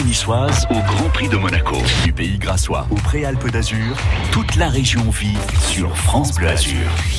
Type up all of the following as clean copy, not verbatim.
niçoise au Grand Prix de Monaco. Du Pays Grassois aux Préalpes d'Azur, toute la région vit sur France Bleu Azur.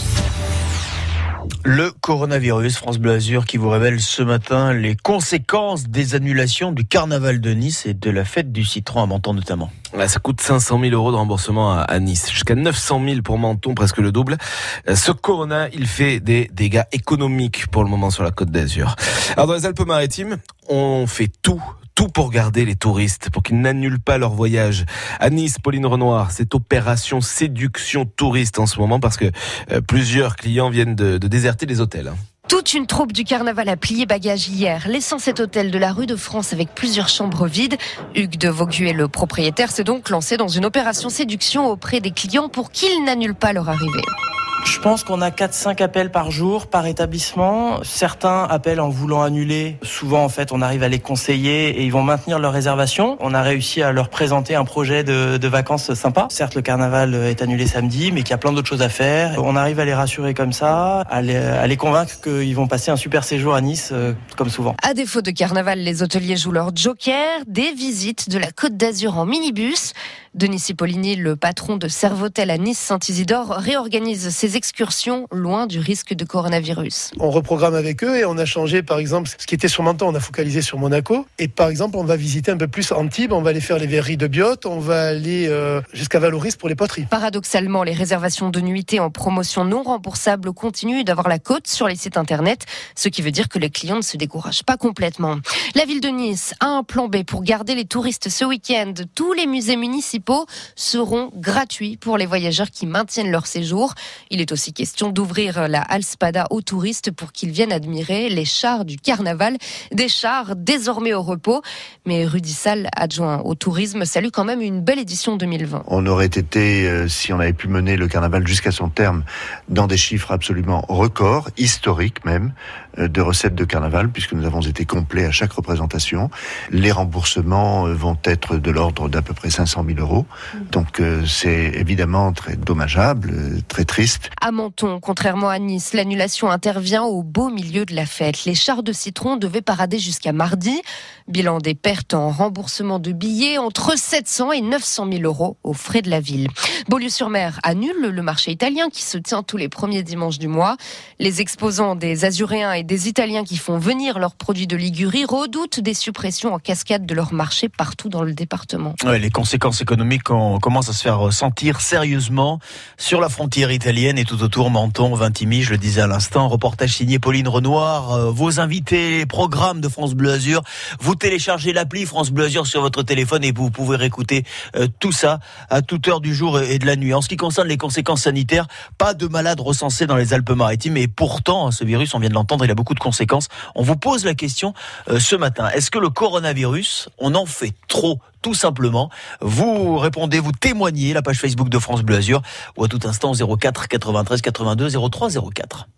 Le coronavirus, France Bleu Azur qui vous révèle ce matin les conséquences des annulations du carnaval de Nice et de la fête du citron à Menton notamment. Ça coûte 500 000 € de remboursement à Nice, jusqu'à 900 000 pour Menton, presque le double. Ce corona, il fait des dégâts économiques pour le moment sur la Côte d'Azur. Alors dans les Alpes-Maritimes, on fait tout pour garder les touristes, pour qu'ils n'annulent pas leur voyage. À Nice, Pauline Renoir, c'est opération séduction touriste en ce moment parce que plusieurs clients viennent de déserter les hôtels. Toute une troupe du carnaval a plié bagage hier, laissant cet hôtel de la rue de France avec plusieurs chambres vides. Hugues de Vauguet, le propriétaire, s'est donc lancé dans une opération séduction auprès des clients pour qu'ils n'annulent pas leur arrivée. Je pense qu'on a 4-5 appels par jour, par établissement. Certains appellent en voulant annuler. Souvent, en fait, on arrive à les conseiller et ils vont maintenir leur réservation. On a réussi à leur présenter un projet de vacances sympa. Certes, le carnaval est annulé samedi, mais qu'il y a plein d'autres choses à faire. On arrive à les rassurer comme ça, à les convaincre qu'ils vont passer un super séjour à Nice, comme souvent. À défaut de carnaval, les hôteliers jouent leur joker, des visites de la Côte d'Azur en minibus. Denis Cipollini, le patron de Servotel à Nice-Saint-Isidore, réorganise ses excursions loin du risque de coronavirus. On reprogramme avec eux et on a changé, par exemple, ce qui était sur Menton, on a focalisé sur Monaco. Et par exemple, on va visiter un peu plus Antibes, on va aller faire les verreries de Biot, on va aller jusqu'à Valoris pour les poteries. Paradoxalement, les réservations de nuitées en promotion non remboursables continuent d'avoir la cote sur les sites internet, ce qui veut dire que les clients ne se découragent pas complètement. La ville de Nice a un plan B pour garder les touristes ce week-end. Tous les musées municipaux seront gratuits pour les voyageurs qui maintiennent leur séjour. Il est aussi question d'ouvrir la Halle Spada aux touristes pour qu'ils viennent admirer les chars du carnaval, des chars désormais au repos. Mais Rudy Sall, adjoint au tourisme, salue quand même une belle édition 2020. On aurait été, si on avait pu mener le carnaval jusqu'à son terme, dans des chiffres absolument records, historiques même, de recettes de carnaval, puisque nous avons été complets à chaque représentation. Les remboursements vont être de l'ordre d'à peu près 500 000 €. Donc c'est évidemment très dommageable, très triste. À Menton, contrairement à Nice, l'annulation intervient au beau milieu de la fête. Les chars de citron devaient parader jusqu'à mardi. Bilan des pertes en remboursement de billets entre 700 et 900 000 € aux frais de la ville. Beaulieu-sur-Mer annule le marché italien qui se tient tous les premiers dimanches du mois. Les exposants des Azuréens et des Italiens qui font venir leurs produits de Ligurie redoutent des suppressions en cascade de leur marché partout dans le département. Ouais, les conséquences économiques commencent à se faire ressentir sérieusement sur la frontière italienne et tout autour Menton, Vintimille, je le disais à l'instant. Reportage signé Pauline Renoir. Vos invités, programmes de France Bleu Azur. Vous téléchargez l'appli France Bleu Azur sur votre téléphone et vous pouvez réécouter tout ça à toute heure du jour et de la nuit. En ce qui concerne les conséquences sanitaires, pas de malades recensés dans les Alpes-Maritimes et pourtant, ce virus, on vient de l'entendre, il a beaucoup de conséquences. On vous pose la question ce matin. Est-ce que le coronavirus, on en fait trop ? Tout simplement, vous répondez, vous témoignez, la page Facebook de France Bleu Azur ou à tout instant 04 93 82 03 04.